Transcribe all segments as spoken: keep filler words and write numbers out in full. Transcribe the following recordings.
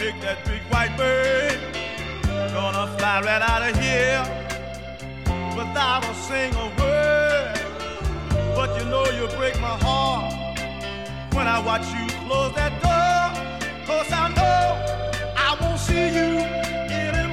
pick that big white bird. Gonna fly right out of here without a single word. But you know you break my heart when I watch you close that door. 'Cause I know I won't see you anymore.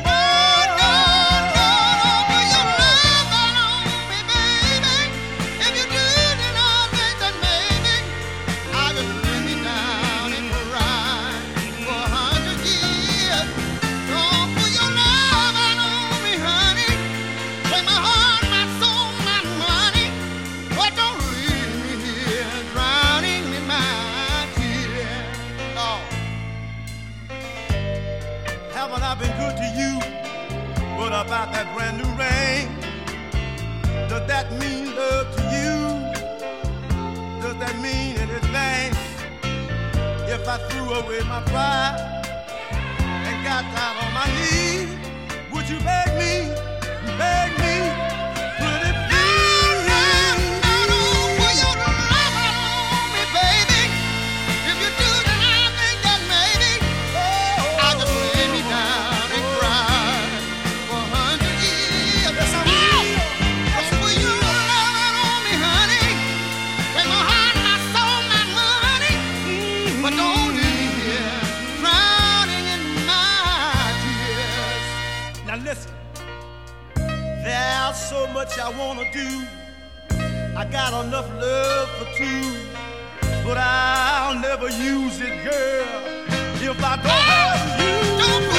I've been good to you. What about that brand new ring? Does that mean love to you? Does that mean it is vain? If I threw away my pride and got down on my knees, would you beg me, beg me, pretty please? No, no, no, put your love on me, baby. If you do, then I think that maybe oh, I'll just lay me down. Listen, there's so much I wanna do. I got enough love for two, but I'll never use it, girl, if I don't have you. Don't